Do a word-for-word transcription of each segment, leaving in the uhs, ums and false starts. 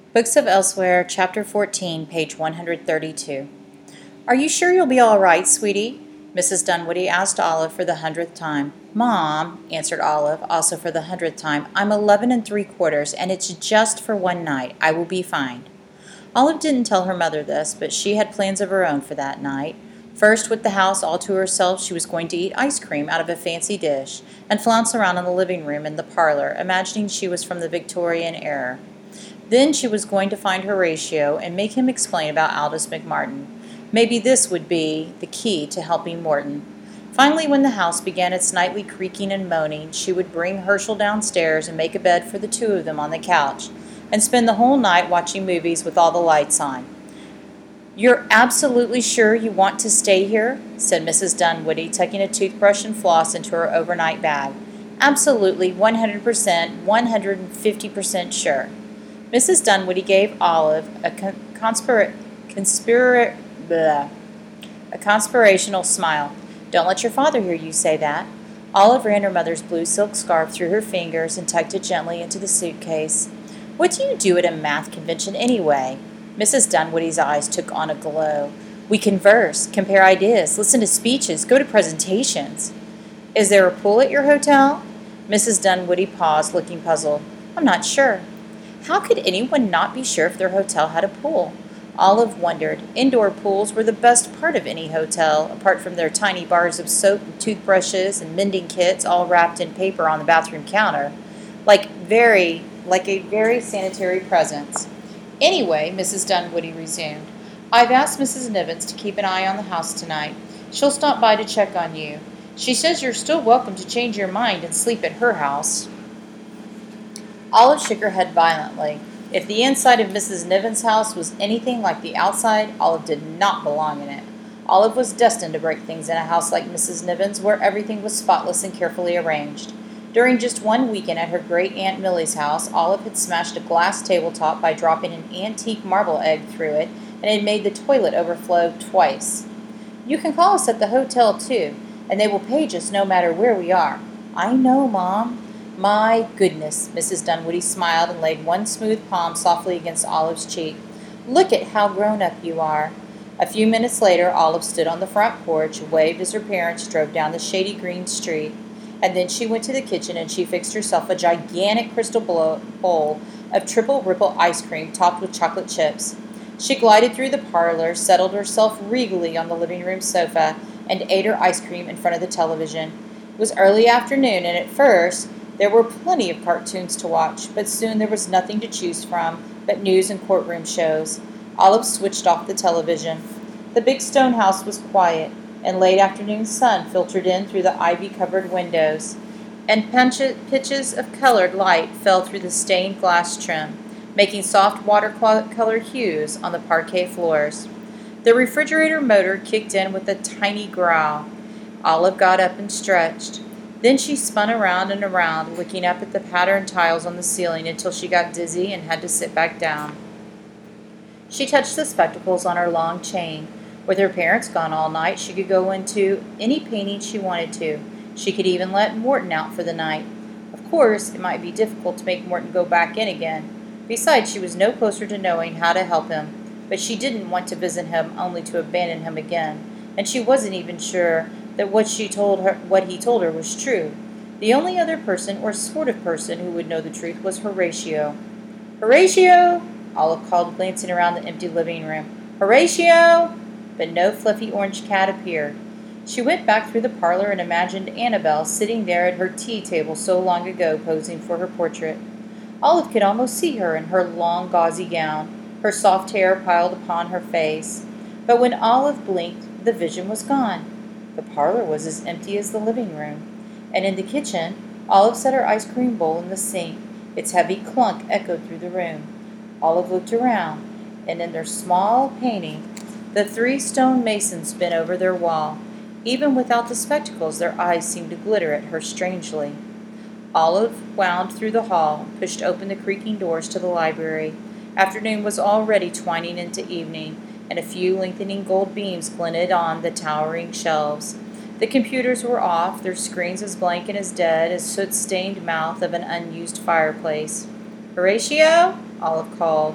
Books of Elsewhere, Chapter fourteen, page one hundred thirty-two. Are you sure you'll be all right, sweetie? Missus Dunwoody asked Olive for the hundredth time. Mom, answered Olive, also for the hundredth time, I'm eleven and three quarters, and it's just for one night. I will be fine. Olive didn't tell her mother this, but she had plans of her own for that night. First, with the house all to herself, she was going to eat ice cream out of a fancy dish, and flounce around in the living room and the parlor, imagining she was from the Victorian era. Then she was going to find Horatio and make him explain about Aldous McMartin. Maybe this would be the key to helping Morton. Finally, when the house began its nightly creaking and moaning, she would bring Herschel downstairs and make a bed for the two of them on the couch, and spend the whole night watching movies with all the lights on. You're absolutely sure you want to stay here? Said Missus Dunwoody, tucking a toothbrush and floss into her overnight bag. Absolutely, one hundred percent, one hundred fifty percent sure. Missus Dunwoody gave Olive a con- conspira- conspira- bleh, a conspirational smile. Don't let your father hear you say that. Olive ran her mother's blue silk scarf through her fingers and tucked it gently into the suitcase. What do you do at a math convention anyway? Missus Dunwoody's eyes took on a glow. We converse, compare ideas, listen to speeches, go to presentations. Is there a pool at your hotel? Missus Dunwoody paused, looking puzzled. I'm not sure. How could anyone not be sure if their hotel had a pool? Olive wondered. Indoor pools were the best part of any hotel, apart from their tiny bars of soap and toothbrushes and mending kits all wrapped in paper on the bathroom counter, like very, like a very sanitary presence. Anyway, Missus Dunwoody resumed, I've asked Missus Nivens to keep an eye on the house tonight. She'll stop by to check on you. She says you're still welcome to change your mind and sleep at her house. Olive shook her head violently. If the inside of Missus Nivens' house was anything like the outside, Olive did not belong in it. Olive was destined to break things in a house like Missus Nivens', where everything was spotless and carefully arranged. During just one weekend at her great-aunt Millie's house, Olive had smashed a glass tabletop by dropping an antique marble egg through it, and had made the toilet overflow twice. You can call us at the hotel, too, and they will page us no matter where we are. I know, Mom. My goodness, Missus Dunwoody smiled and laid one smooth palm softly against Olive's cheek. Look at how grown up you are. A few minutes later, Olive stood on the front porch, waved as her parents drove down the shady green street, and then she went to the kitchen and she fixed herself a gigantic crystal bowl of triple ripple ice cream topped with chocolate chips. She glided through the parlor, settled herself regally on the living room sofa, and ate her ice cream in front of the television. It was early afternoon, and at first there were plenty of cartoons to watch, but soon there was nothing to choose from but news and courtroom shows. Olive switched off the television. The big stone house was quiet, and late afternoon sun filtered in through the ivy-covered windows, and pitches of colored light fell through the stained glass trim, making soft watercolor hues on the parquet floors. The refrigerator motor kicked in with a tiny growl. Olive got up and stretched. Then she spun around and around, looking up at the patterned tiles on the ceiling until she got dizzy and had to sit back down. She touched the spectacles on her long chain. With her parents gone all night, she could go into any painting she wanted to. She could even let Morton out for the night. Of course, it might be difficult to make Morton go back in again. Besides, she was no closer to knowing how to help him. But she didn't want to visit him only to abandon him again, and she wasn't even sure that what she told her, what he told her was true. The only other person or sort of person who would know the truth was Horatio. Horatio! Olive called, glancing around the empty living room. Horatio! But no fluffy orange cat appeared. She went back through the parlor and imagined Annabel sitting there at her tea table so long ago, posing for her portrait. Olive could almost see her in her long gauzy gown, her soft hair piled upon her face. But when Olive blinked, the vision was gone. The parlor was as empty as the living room. And in the kitchen, Olive set her ice cream bowl in the sink. Its heavy clunk echoed through the room. Olive looked around, and in their small painting, the three stone masons bent over their wall. Even without the spectacles, their eyes seemed to glitter at her strangely. Olive wound through the hall, pushed open the creaking doors to the library. Afternoon was already twining into evening, and a few lengthening gold beams glinted on the towering shelves. The computers were off, their screens as blank and as dead as soot-stained mouth of an unused fireplace. Horatio? Olive called.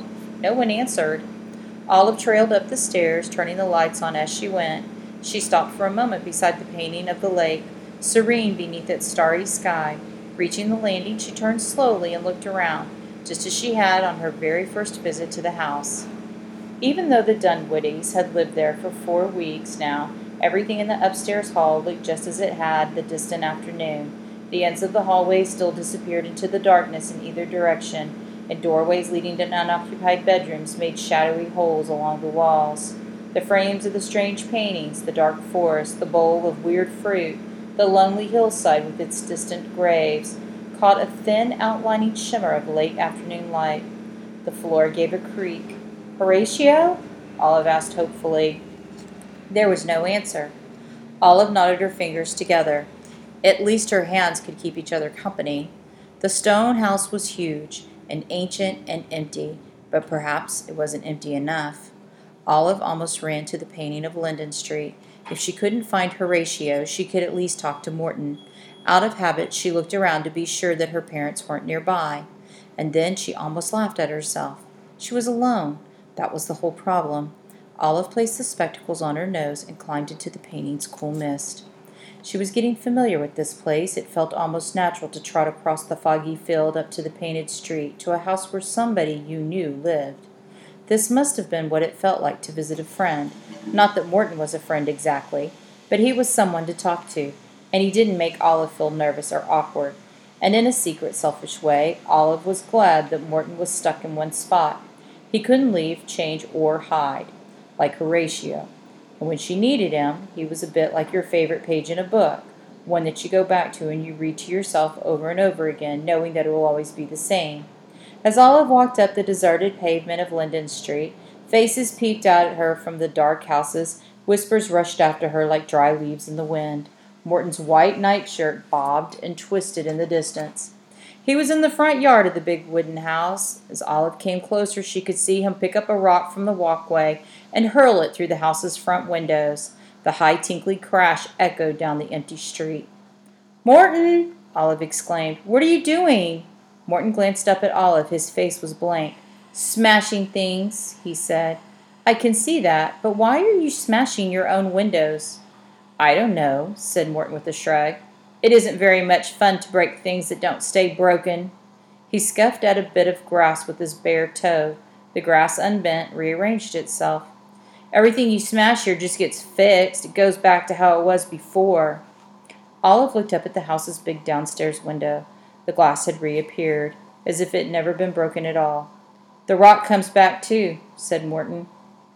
No one answered. Olive trailed up the stairs, turning the lights on as she went. She stopped for a moment beside the painting of the lake, serene beneath its starry sky. Reaching the landing, she turned slowly and looked around, just as she had on her very first visit to the house. Even though the Dunwoodies had lived there for four weeks now, everything in the upstairs hall looked just as it had the distant afternoon. The ends of the hallway still disappeared into the darkness in either direction, and doorways leading to unoccupied bedrooms made shadowy holes along the walls. The frames of the strange paintings, the dark forest, the bowl of weird fruit, the lonely hillside with its distant graves, caught a thin outlining shimmer of late afternoon light. The floor gave a creak. "Horatio?" Olive asked hopefully. There was no answer. Olive knotted her fingers together. At least her hands could keep each other company. The stone house was huge and ancient and empty, but perhaps it wasn't empty enough. Olive almost ran to the painting of Linden Street. If she couldn't find Horatio, she could at least talk to Morton. Out of habit, she looked around to be sure that her parents weren't nearby. And then she almost laughed at herself. She was alone. That was the whole problem. Olive placed the spectacles on her nose and climbed into the painting's cool mist. She was getting familiar with this place. It felt almost natural to trot across the foggy field up to the painted street, to a house where somebody you knew lived. This must have been what it felt like to visit a friend. Not that Morton was a friend exactly, but he was someone to talk to, and he didn't make Olive feel nervous or awkward. And in a secret, selfish way, Olive was glad that Morton was stuck in one spot. He couldn't leave, change, or hide, like Horatio. And when she needed him, he was a bit like your favorite page in a book, one that you go back to and you read to yourself over and over again, knowing that it will always be the same. As Olive walked up the deserted pavement of Linden Street, faces peeped out at her from the dark houses, whispers rushed after her like dry leaves in the wind. Morton's white nightshirt bobbed and twisted in the distance. He was in the front yard of the big wooden house. As Olive came closer, she could see him pick up a rock from the walkway and hurl it through the house's front windows. The high tinkly crash echoed down the empty street. "Morton!" Olive exclaimed. "What are you doing?" Morton glanced up at Olive. His face was blank. "Smashing things," he said. "I can see that, but why are you smashing your own windows?" "I don't know," said Morton with a shrug. "It isn't very much fun to break things that don't stay broken." He scuffed at a bit of grass with his bare toe. The grass unbent, rearranged itself. "Everything you smash here just gets fixed. It goes back to how it was before." Olive looked up at the house's big downstairs window. The glass had reappeared, as if it had never been broken at all. "The rock comes back too," said Morton.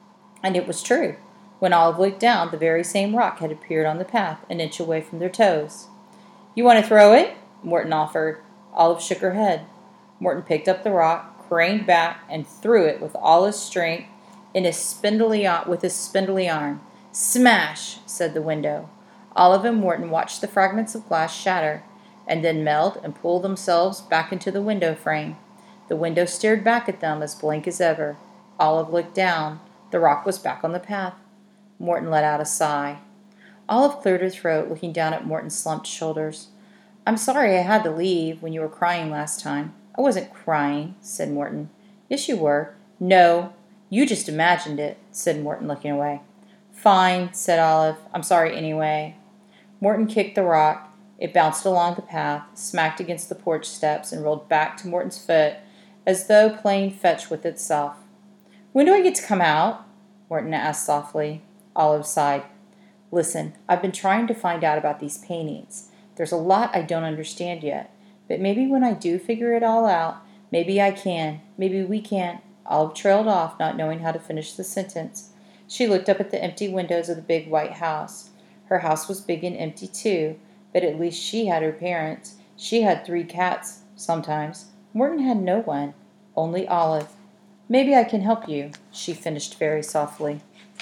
And it was true. When Olive looked down, the very same rock had appeared on the path, an inch away from their toes. "You want to throw it?" Morton offered. Olive shook her head. Morton picked up the rock, craned back, and threw it with all his strength in his spindly with his spindly arm. "Smash!" said the window. Olive and Morton watched the fragments of glass shatter, and then melt and pull themselves back into the window frame. The window stared back at them, as blank as ever. Olive looked down. The rock was back on the path. Morton let out a sigh. Olive cleared her throat, looking down at Morton's slumped shoulders. "I'm sorry I had to leave when you were crying last time." "I wasn't crying," said Morton. "Yes, you were." "No, you just imagined it," said Morton, looking away. "Fine," said Olive. "I'm sorry anyway." Morton kicked the rock. It bounced along the path, smacked against the porch steps, and rolled back to Morton's foot, as though playing fetch with itself. "When do I get to come out?" Morton asked softly. Olive sighed. "Listen, I've been trying to find out about these paintings. There's a lot I don't understand yet, but maybe when I do figure it all out, maybe I can, maybe we can." Olive trailed off, not knowing how to finish the sentence. She looked up at the empty windows of the big white house. Her house was big and empty, too, but at least she had her parents. She had three cats, sometimes. Morton had no one, only Olive. "Maybe I can help you," she finished very softly.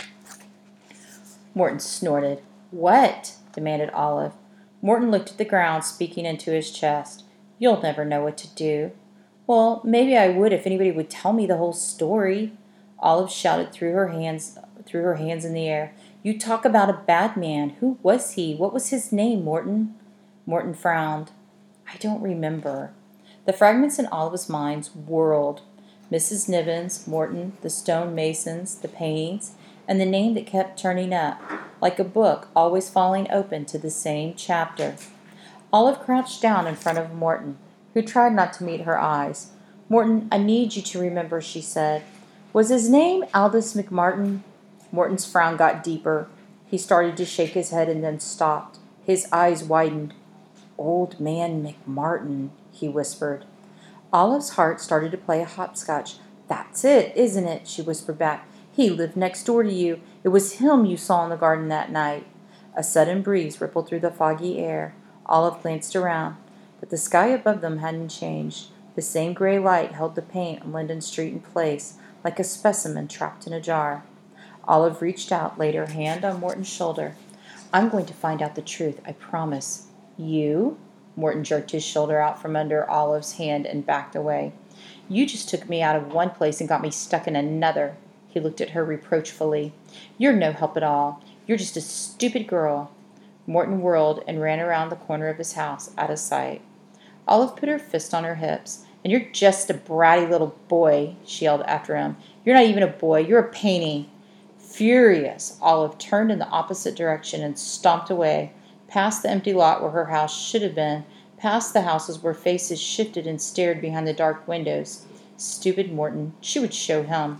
Morton snorted. "What?" demanded Olive. Morton looked at the ground, speaking into his chest. "You'll never know what to do." "Well, maybe I would if anybody would tell me the whole story." Olive shouted through her hands, threw her hands in the air. "You talk about a bad man. Who was he? What was his name, Morton?" Morton frowned. "I don't remember." The fragments in Olive's mind whirled. Missus Nibbins, Morton, the stone masons, the paintings, and the name that kept turning up, like a book always falling open to the same chapter. Olive crouched down in front of Morton, who tried not to meet her eyes. "Morton, I need you to remember," she said. "Was his name Aldous McMartin?" Morton's frown got deeper. He started to shake his head and then stopped. His eyes widened. "Old man McMartin," he whispered. Olive's heart started to play a hopscotch. "That's it, isn't it?" she whispered back. "He lived next door to you. It was him you saw in the garden that night." A sudden breeze rippled through the foggy air. Olive glanced around, but the sky above them hadn't changed. The same gray light held the paint on Linden Street in place, like a specimen trapped in a jar. Olive reached out, laid her hand on Morton's shoulder. "I'm going to find out the truth, I promise." "You?" Morton jerked his shoulder out from under Olive's hand and backed away. "You just took me out of one place and got me stuck in another." He looked at her reproachfully. "You're no help at all. You're just a stupid girl." Morton whirled and ran around the corner of his house, out of sight. Olive put her fist on her hips. "And you're just a bratty little boy," she yelled after him. "You're not even a boy. You're a painting." Furious, Olive turned in the opposite direction and stomped away, past the empty lot where her house should have been, past the houses where faces shifted and stared behind the dark windows. Stupid Morton. She would show him.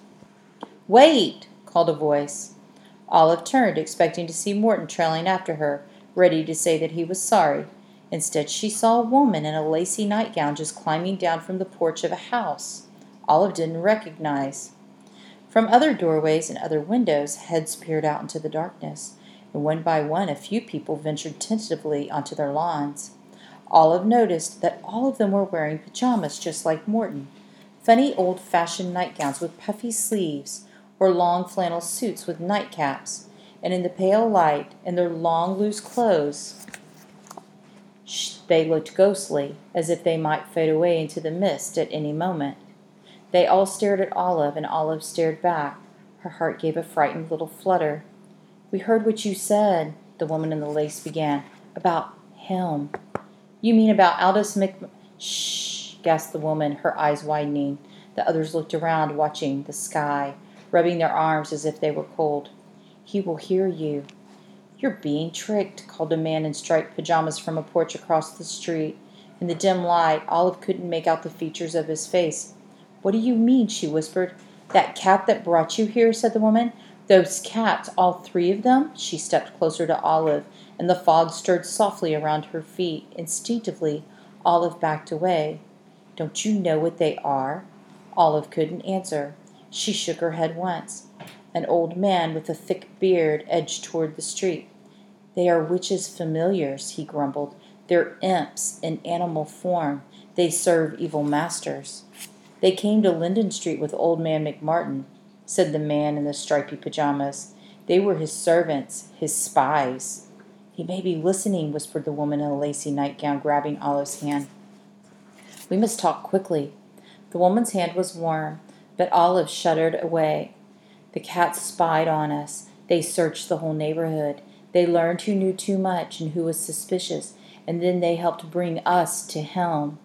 "Wait!" called a voice. Olive turned, expecting to see Morton trailing after her, ready to say that he was sorry. Instead, she saw a woman in a lacy nightgown just climbing down from the porch of a house Olive didn't recognize. From other doorways and other windows, heads peered out into the darkness, and one by one a few people ventured tentatively onto their lawns. Olive noticed that all of them were wearing pajamas just like Morton, funny old-fashioned nightgowns with puffy sleeves, or long flannel suits with nightcaps, and in the pale light, in their long, loose clothes, they looked ghostly, as if they might fade away into the mist at any moment. They all stared at Olive, and Olive stared back. Her heart gave a frightened little flutter. "We heard what you said," the woman in the lace began. "About him." "You mean about Aldous Mc—" "Shh!" gasped the woman, her eyes widening. The others looked around, watching the sky, rubbing their arms as if they were cold. "He will hear you." "You're being tricked," called a man in striped pajamas from a porch across the street. In the dim light, Olive couldn't make out the features of his face. "What do you mean?" she whispered. "That cat that brought you here," said the woman. "Those cats, all three of them?" She stepped closer to Olive, and the fog stirred softly around her feet. Instinctively, Olive backed away. "Don't you know what they are?" Olive couldn't answer. She shook her head once. An old man with a thick beard edged toward the street. "They are witches' familiars," he grumbled. "They're imps in animal form. They serve evil masters." "They came to Linden Street with old man McMartin," said the man in the stripy pajamas. "They were his servants, his spies." "He may be listening," whispered the woman in a lacy nightgown, grabbing Olive's hand. "We must talk quickly." The woman's hand was warm, but Olive shuddered away. "The cats spied on us. They searched the whole neighborhood. They learned who knew too much and who was suspicious, and then they helped bring us to him."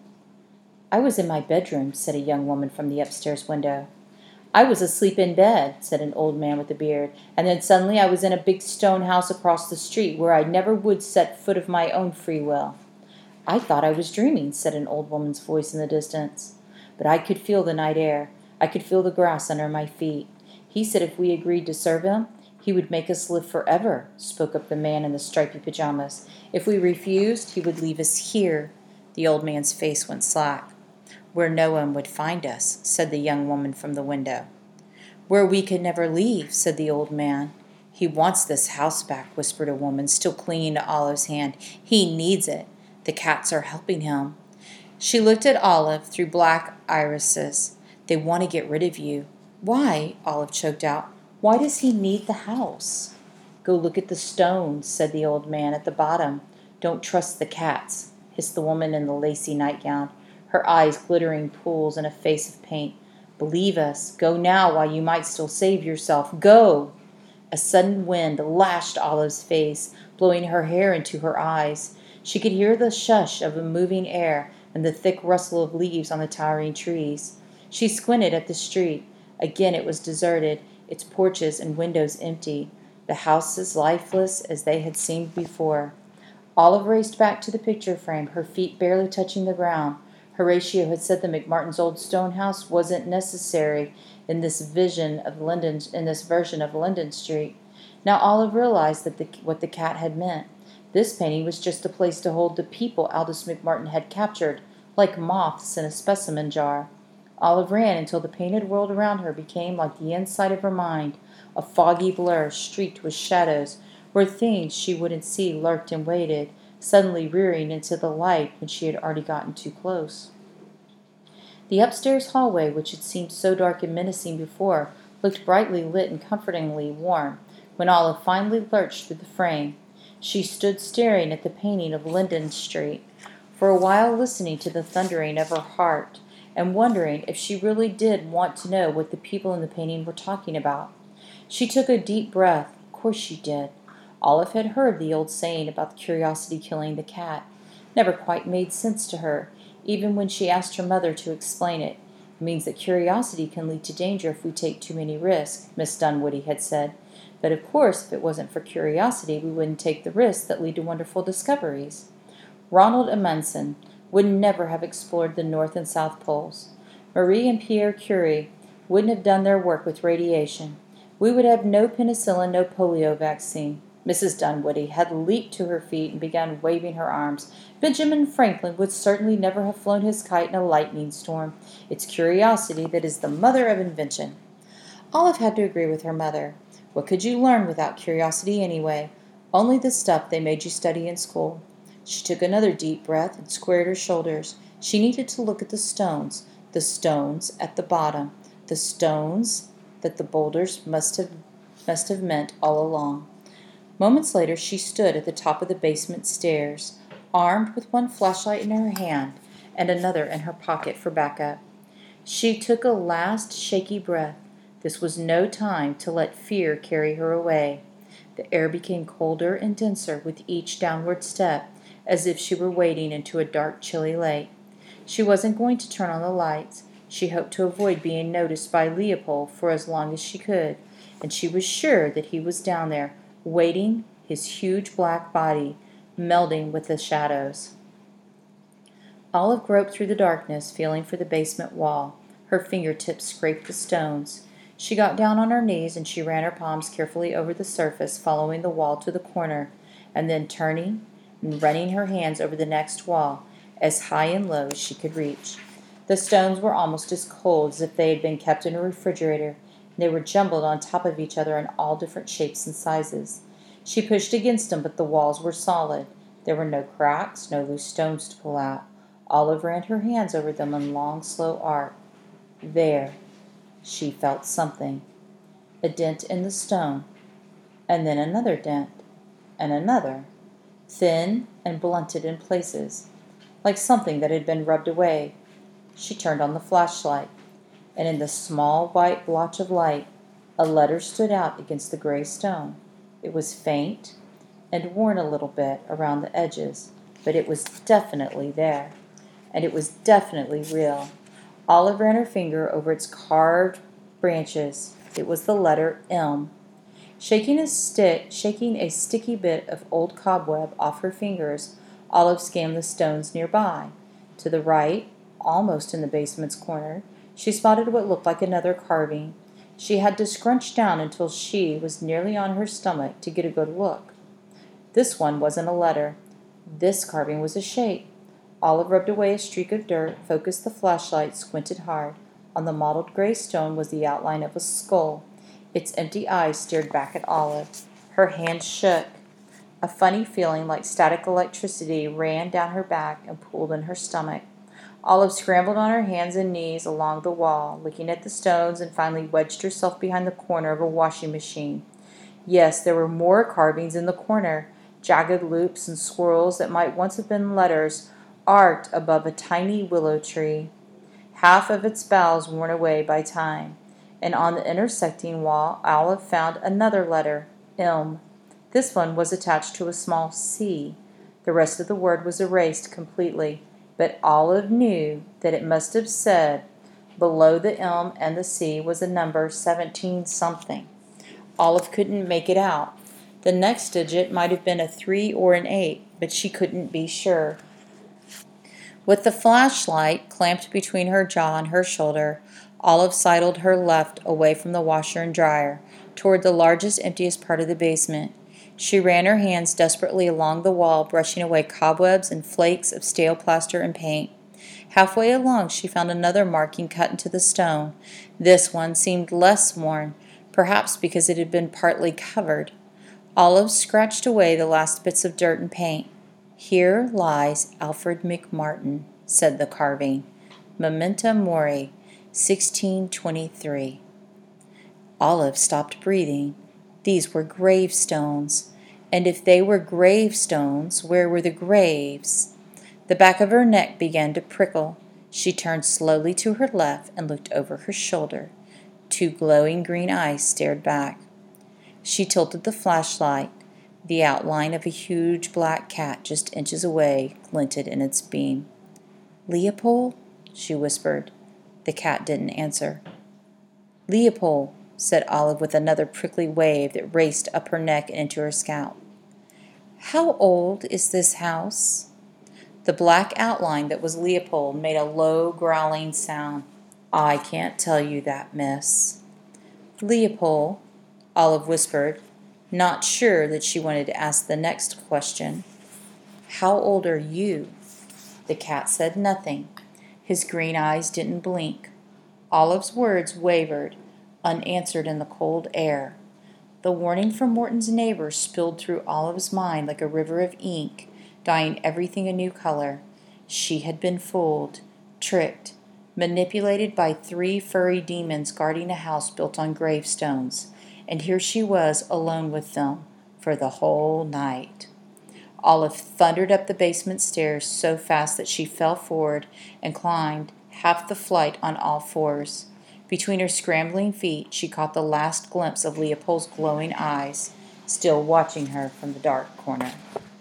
"I was in my bedroom," said a young woman from the upstairs window. "I was asleep in bed," said an old man with a beard, "and then suddenly I was in a big stone house across the street where I never would set foot of my own free will." "I thought I was dreaming," said an old woman's voice in the distance. "But I could feel the night air. I could feel the grass under my feet. He said if we agreed to serve him, he would make us live forever," spoke up the man in the stripy pajamas. "If we refused, he would leave us here." The old man's face went slack. "Where no one would find us," said the young woman from the window. "Where we could never leave," said the old man. "He wants this house back," whispered a woman, still clinging to Olive's hand. "He needs it. The cats are helping him." She looked at Olive through black irises. "They want to get rid of you." "Why?" Olive choked out. "Why does he need the house?" "Go look at the stones," said the old man, "at the bottom. Don't trust the cats," hissed the woman in the lacy nightgown, her eyes glittering pools in a face of paint. "Believe us. Go now while you might still save yourself. Go!" A sudden wind lashed Olive's face, blowing her hair into her eyes. She could hear the shush of a moving air and the thick rustle of leaves on the towering trees. She squinted at the street. Again it was deserted, its porches and windows empty, the houses lifeless as they had seemed before. Olive raced back to the picture frame, her feet barely touching the ground. Horatio had said the McMartins' old stone house wasn't necessary in this vision of Linden, in this version of Linden Street. Now Olive realized that the, what the cat had meant. This painting was just a place to hold the people Aldous McMartin had captured, like moths in a specimen jar. Olive ran until the painted world around her became like the inside of her mind, a foggy blur streaked with shadows, where things she wouldn't see lurked and waited, suddenly rearing into the light when she had already gotten too close. The upstairs hallway, which had seemed so dark and menacing before, looked brightly lit and comfortingly warm when Olive finally lurched through the frame. She stood staring at the painting of Linden Street, for a while listening to the thundering of her heart, and wondering if she really did want to know what the people in the painting were talking about. She took a deep breath. Of course she did. Olive had heard the old saying about curiosity killing the cat. Never quite made sense to her, even when she asked her mother to explain it. It means that curiosity can lead to danger if we take too many risks, Miss Dunwoody had said. But of course, if it wasn't for curiosity, we wouldn't take the risks that lead to wonderful discoveries. Ronald Amundsen would never have explored the North and South Poles. Marie and Pierre Curie wouldn't have done their work with radiation. We would have no penicillin, no polio vaccine. Missus Dunwoody had leaped to her feet and began waving her arms. Benjamin Franklin would certainly never have flown his kite in a lightning storm. It's curiosity that is the mother of invention. Olive had to agree with her mother. What could you learn without curiosity anyway? Only the stuff they made you study in school. She took another deep breath and squared her shoulders. She needed to look at the stones, the stones at the bottom, the stones that the boulders must have must have meant all along. Moments later she stood at the top of the basement stairs, armed with one flashlight in her hand and another in her pocket for backup. She took a last shaky breath. This was no time to let fear carry her away. The air became colder and denser with each downward step, as if she were wading into a dark, chilly lake. She wasn't going to turn on the lights. She hoped to avoid being noticed by Leopold for as long as she could, and she was sure that he was down there, waiting, his huge black body melding with the shadows. Olive groped through the darkness, feeling for the basement wall. Her fingertips scraped the stones. She got down on her knees and she ran her palms carefully over the surface, following the wall to the corner, and then turning and running her hands over the next wall, as high and low as she could reach. The stones were almost as cold as if they had been kept in a refrigerator, and they were jumbled on top of each other in all different shapes and sizes. She pushed against them, but the walls were solid. There were no cracks, no loose stones to pull out. Olive ran her hands over them in long, slow arc. There, she felt something. A dent in the stone, and then another dent, and another, thin and blunted in places, like something that had been rubbed away. She turned on the flashlight, and in the small white blotch of light, a letter stood out against the gray stone. It was faint and worn a little bit around the edges, but it was definitely there, and it was definitely real. Olive ran her finger over its carved branches. It was the letter M. Shaking a stick, shaking a sticky bit of old cobweb off her fingers, Olive scanned the stones nearby. To the right, almost in the basement's corner, she spotted what looked like another carving. She had to scrunch down until she was nearly on her stomach to get a good look. This one wasn't a letter. This carving was a shape. Olive rubbed away a streak of dirt, focused the flashlight, squinted hard. On the mottled gray stone was the outline of a skull. Its empty eyes stared back at Olive. Her hands shook. A funny feeling like static electricity ran down her back and pooled in her stomach. Olive scrambled on her hands and knees along the wall, looking at the stones, and finally wedged herself behind the corner of a washing machine. Yes, there were more carvings in the corner, jagged loops and swirls that might once have been letters, arced above a tiny willow tree, half of its boughs worn away by time. And on the intersecting wall, Olive found another letter, M. This one was attached to a small C. The rest of the word was erased completely, but Olive knew that it must have said, Below the elm and the sea was a number seventeen something. Olive couldn't make it out. The next digit might have been a three or an eight, but she couldn't be sure. With the flashlight clamped between her jaw and her shoulder, Olive sidled her left away from the washer and dryer, toward the largest, emptiest part of the basement. She ran her hands desperately along the wall, brushing away cobwebs and flakes of stale plaster and paint. Halfway along she found another marking cut into the stone. This one seemed less worn, perhaps because it had been partly covered. Olive scratched away the last bits of dirt and paint. "Here lies Alfred McMartin," said the carving. "Memento Mori, sixteen twenty-three." Olive stopped breathing. These were gravestones. And if they were gravestones, where were the graves? The back of her neck began to prickle. She turned slowly to her left and looked over her shoulder. Two glowing green eyes stared back. She tilted the flashlight. The outline of a huge black cat just inches away glinted in its beam. "Leopold?" she whispered. The cat didn't answer. "Leopold," said Olive with another prickly wave that raced up her neck and into her scalp. "How old is this house?" The black outline that was Leopold made a low, growling sound. "I can't tell you that, miss." "Leopold," Olive whispered, not sure that she wanted to ask the next question. "How old are you?" The cat said nothing. His green eyes didn't blink. Olive's words wavered, unanswered in the cold air. The warning from Morton's neighbors spilled through Olive's mind like a river of ink, dyeing everything a new color. She had been fooled, tricked, manipulated by three furry demons guarding a house built on gravestones, and here she was alone with them for the whole night. Olive thundered up the basement stairs so fast that she fell forward and climbed half the flight on all fours. Between her scrambling feet she caught the last glimpse of Leopold's glowing eyes, still watching her from the dark corner.